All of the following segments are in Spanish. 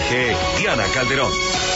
Dirige Diana Calderón.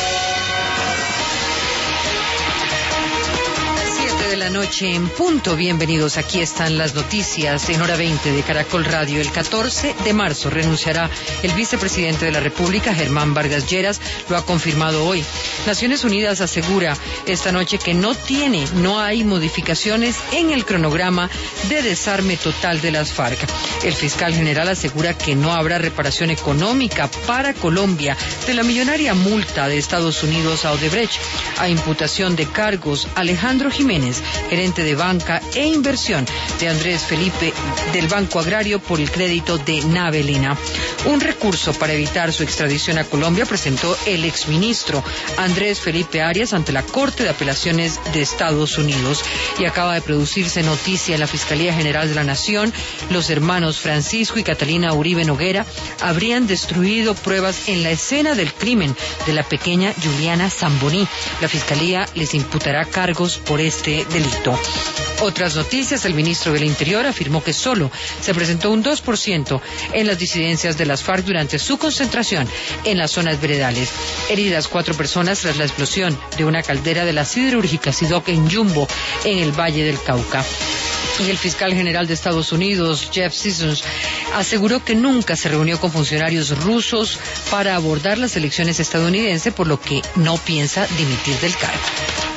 7 de la noche en punto. Bienvenidos. Aquí están las noticias en hora 20 de Caracol Radio. El 14 de marzo renunciará el vicepresidente de la República, Germán Vargas Lleras. Lo ha confirmado hoy. Naciones Unidas asegura esta noche que no hay modificaciones en el cronograma de desarme total de las FARC. El fiscal general asegura que no habrá reparación económica para Colombia de la millonaria multa de Estados Unidos a Odebrecht. A imputación de cargos, Alejandro Jiménez, gerente de banca e inversión de Andrés Felipe del Banco Agrario por el crédito de Navelina. Un recurso para evitar su extradición a Colombia presentó el exministro Andrés Felipe Arias ante la Corte de Apelaciones de Estados Unidos. Y acaba de producirse noticia en la Fiscalía General de la Nación. Los hermanos Francisco y Catalina Uribe Noguera habrían destruido pruebas en la escena del crimen de la pequeña Juliana Zamboní. La Fiscalía les imputará cargos por este delito. Otras noticias: el ministro del Interior afirmó que solo se presentó un 2% en las disidencias de las FARC durante su concentración en las zonas veredales. Heridas 4 personas tras la explosión de una caldera de la siderúrgica Sidoc en Yumbo, en el Valle del Cauca. Y el fiscal general de Estados Unidos, Jeff Sessions, aseguró que nunca se reunió con funcionarios rusos para abordar las elecciones estadounidenses, por lo que no piensa dimitir del cargo.